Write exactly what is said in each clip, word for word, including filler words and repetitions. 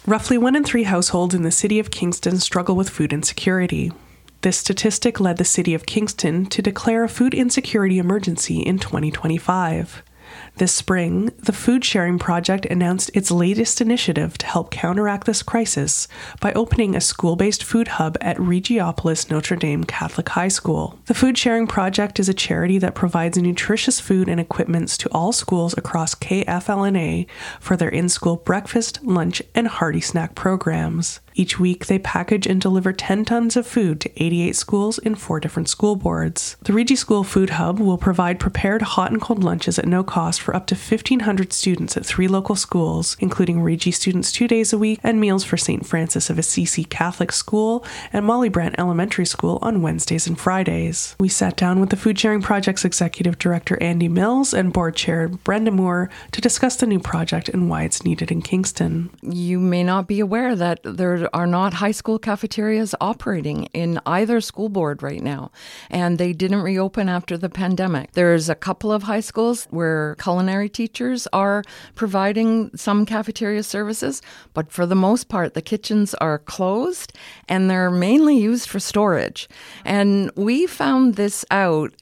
Roughly one in three households in the city of Kingston struggle with food insecurity. This statistic led the city of Kingston to declare a food insecurity emergency in twenty twenty-five. This spring, the Food Sharing Project announced its latest initiative to help counteract this crisis by opening a school-based food hub at Regiopolis Notre Dame Catholic High School. The Food Sharing Project is a charity that provides nutritious food and equipments to all schools across K F L N A for their in-school breakfast, lunch, and hearty snack programs. Each week, they package and deliver ten tons of food to eighty-eight schools in four different school boards. The Regi School Food Hub will provide prepared hot and cold lunches at no cost for up to fifteen hundred students at three local schools, including Regi students two days a week and meals for Saint Francis of Assisi Catholic School and Molly Brant Elementary School on Wednesdays and Fridays. We sat down with the Food Sharing Project's Executive Director Andy Mills and Board Chair Brenda Moore to discuss the new project and why it's needed in Kingston. You may not be aware that there are not high school cafeterias operating in either school board right now, and they didn't reopen after the pandemic. There's a couple of high schools where culinary teachers are providing some cafeteria services, but for the most part, the kitchens are closed and they're mainly used for storage. And we found this out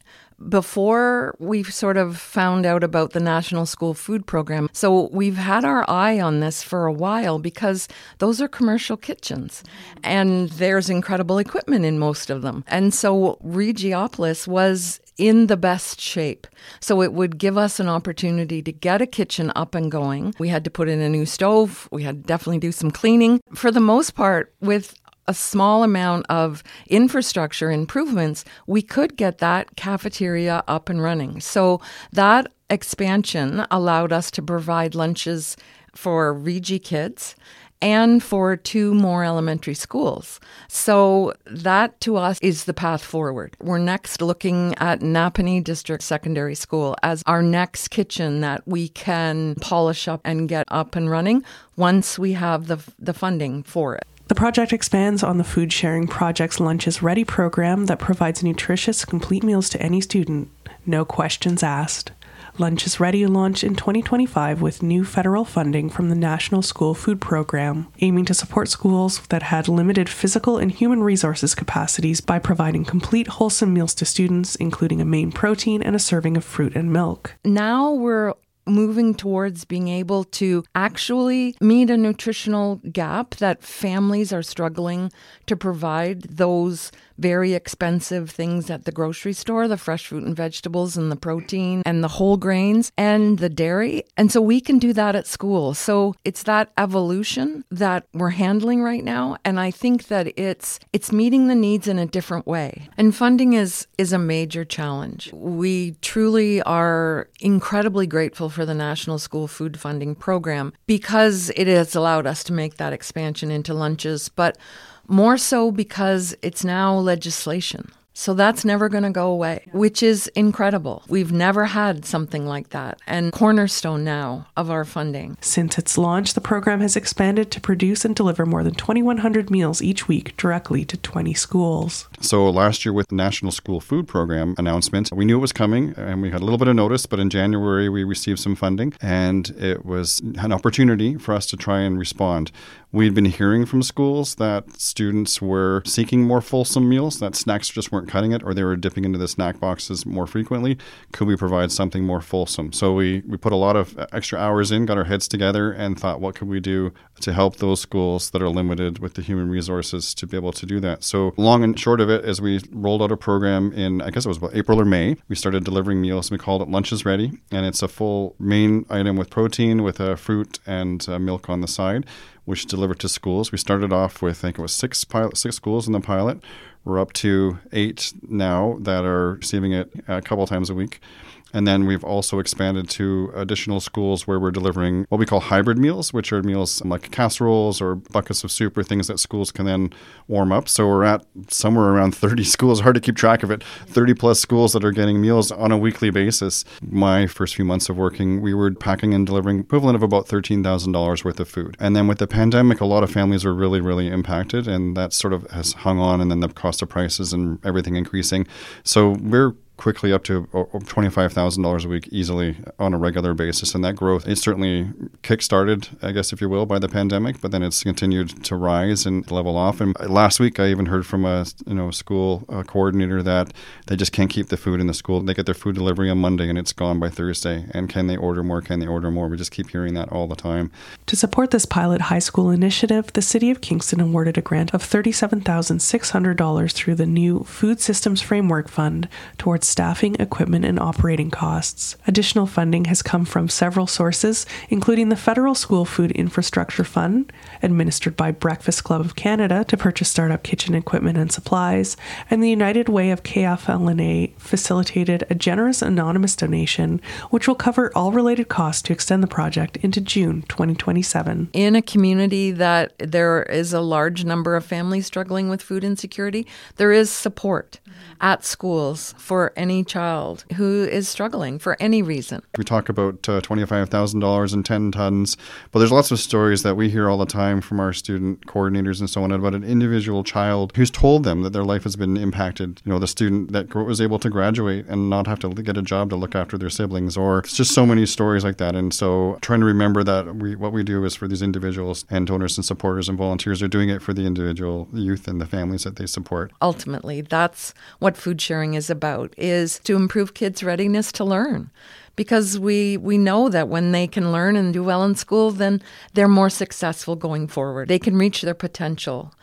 before we sort of found out about the National School Food Program. So we've had our eye on this for a while because those are commercial kitchens and there's incredible equipment in most of them. And so Regiopolis was in the best shape. So it would give us an opportunity to get a kitchen up and going. We had to put in a new stove. We had to definitely do some cleaning. For the most part, with a small amount of infrastructure improvements, we could get that cafeteria up and running. So that expansion allowed us to provide lunches for Regi kids and for two more elementary schools. So that to us is the path forward. We're next looking at Napanee District Secondary School as our next kitchen that we can polish up and get up and running once we have the the funding for it. The project expands on the Food Sharing Project's Lunches Ready program that provides nutritious, complete meals to any student, no questions asked. Lunches Ready launched in twenty twenty-five with new federal funding from the National School Food Program, aiming to support schools that had limited physical and human resources capacities by providing complete, wholesome meals to students, including a main protein and a serving of fruit and milk. Now we're moving towards being able to actually meet a nutritional gap that families are struggling to provide those very expensive things at the grocery store, the fresh fruit and vegetables and the protein and the whole grains and the dairy. And so we can do that at school. So it's that evolution that we're handling right now. And I think that it's it's meeting the needs in a different way. And funding is is a major challenge. We truly are incredibly grateful for the National School Food Funding Program because it has allowed us to make that expansion into lunches, but more so because it's now legislation. So that's never going to go away, which is incredible. We've never had something like that, and cornerstone now of our funding. Since its launch, the program has expanded to produce and deliver more than twenty-one hundred meals each week directly to twenty schools. So last year with the National School Food Program announcement, we knew it was coming and we had a little bit of notice, but in January we received some funding and it was an opportunity for us to try and respond. We'd been hearing from schools that students were seeking more fulsome meals, that snacks just weren't cutting it, or they were dipping into the snack boxes more frequently. Could we provide something more fulsome? So we, we put a lot of extra hours in, got our heads together, and thought, what could we do to help those schools that are limited with the human resources to be able to do that? So long and short of it is we rolled out a program in, I guess it was about April or May. We started delivering meals. We called it Lunches Ready, and it's a full main item with protein, with a fruit and uh, milk on the side, which delivered to schools. We started off with, I think it was six pilot, six schools in the pilot. We're up to eight now that are receiving it a couple times a week. And then we've also expanded to additional schools where we're delivering what we call hybrid meals, which are meals like casseroles or buckets of soup or things that schools can then warm up. So we're at somewhere around thirty schools, hard to keep track of it, thirty plus schools that are getting meals on a weekly basis. My first few months of working, we were packing and delivering equivalent of about thirteen thousand dollars worth of food. And then with the pandemic, a lot of families were really, really impacted, and that sort of has hung on, and then the cost of prices and everything increasing. So we're quickly up to twenty-five thousand dollars a week easily on a regular basis. And that growth is certainly kick-started, I guess, if you will, by the pandemic, but then it's continued to rise and level off. And last week, I even heard from a you know school uh, coordinator that they just can't keep the food in the school. They get their food delivery on Monday and it's gone by Thursday. And can they order more? Can they order more? We just keep hearing that all the time. To support this pilot high school initiative, the City of Kingston awarded a grant of thirty-seven thousand six hundred dollars through the new Food Systems Framework Fund towards staffing, equipment, and operating costs. Additional funding has come from several sources, including the Federal School Food Infrastructure Fund, administered by Breakfast Club of Canada to purchase startup kitchen equipment and supplies, and the United Way of K F L N A facilitated a generous anonymous donation, which will cover all related costs to extend the project into June twenty twenty-seven. In a community that there is a large number of families struggling with food insecurity, there is support at schools for any child who is struggling for any reason. We talk about uh, twenty-five thousand dollars and ten tons, but there's lots of stories that we hear all the time from our student coordinators and so on about an individual child who's told them that their life has been impacted. You know, the student that was able to graduate and not have to get a job to look after their siblings, or it's just so many stories like that. And so trying to remember that we what we do is for these individuals, and donors and supporters and volunteers are doing it for the individual youth and the families that they support. Ultimately, that's what food sharing is about, is to improve kids' readiness to learn. Because we, we know that when they can learn and do well in school, then they're more successful going forward. They can reach their potential.